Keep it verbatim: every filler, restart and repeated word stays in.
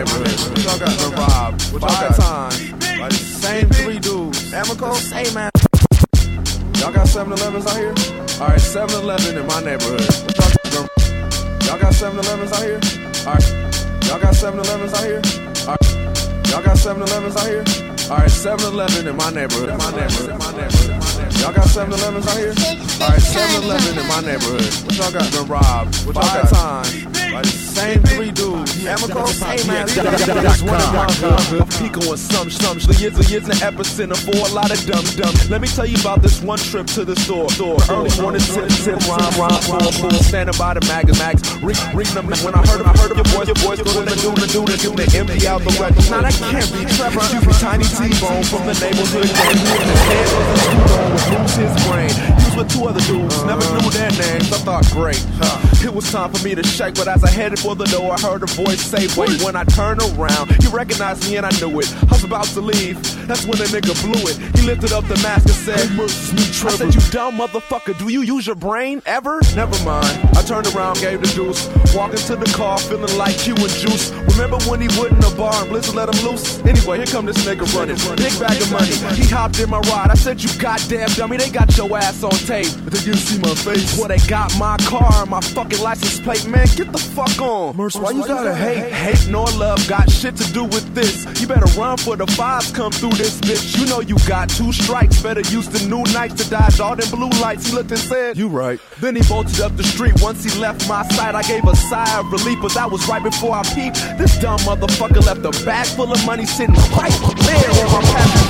neighborhood. What y'all got to rob? Five times. Like, same three dudes. Amico, hey man. Y'all got seven elevens out here? Alright, seven eleven in my neighborhood. What y'all got? Y'all got seven elevens out here? Alright. Y'all got seven elevens out here? Alright. Y'all got seven elevens out here? Alright, seven eleven in my neighborhood. In my neighborhood. In my neighborhood. Y'all got seven elevens out here? Alright, seven eleven in my neighborhood. What y'all got to rob? Five times. Like, same three dudes. Amico, hey man. That's one of my guns. Pico and some, some. Years and years in the epicenter for a lot of dumb, dumb. Let me tell you about this one trip to the store. store. Early morning, tip, tip, rhyme, rhyme, full, full. Standing by the mag, mags. Read, reading them. When I heard them, I heard them. Your boys, your boys go to the do, the do, the do. They empty out the record. Now that can't be Trevor. Excuse me, Tiny T-Bone from the neighborhood. His head was a screwed would lose his brain. He was with two other dudes. Never knew their names. I thought, great. It was time for me to shake, but as I headed for the door, I heard a voice say, wait. When I turned around, he recognized me and I knew it. I was about to leave, that's when the nigga blew it. He lifted up the mask and said, hey, me, I said, you dumb motherfucker, do you use your brain ever? Never mind. I turned around, gave the deuce, walking to the car, feeling like Q and Juice. Remember when he went in the bar and Blizzard let him loose? Anyway, here come this nigga running, big bag of money. He hopped in my ride, I said, you goddamn dummy, they got your ass on tape. But they didn't see my face. Well, they got my car and my fucking license plate, man, get the fuck on. Merce, why you gotta hate? Hate nor love got shit to do with this. You better run for the fives come through this bitch. You know you got two strikes. Better use the new nights to dodge all them blue lights. He looked and said, you right. Then he bolted up the street. Once he left my side, I gave a sigh of relief, but that was right before I peeped. This dumb motherfucker left a bag full of money sitting right there on my passenger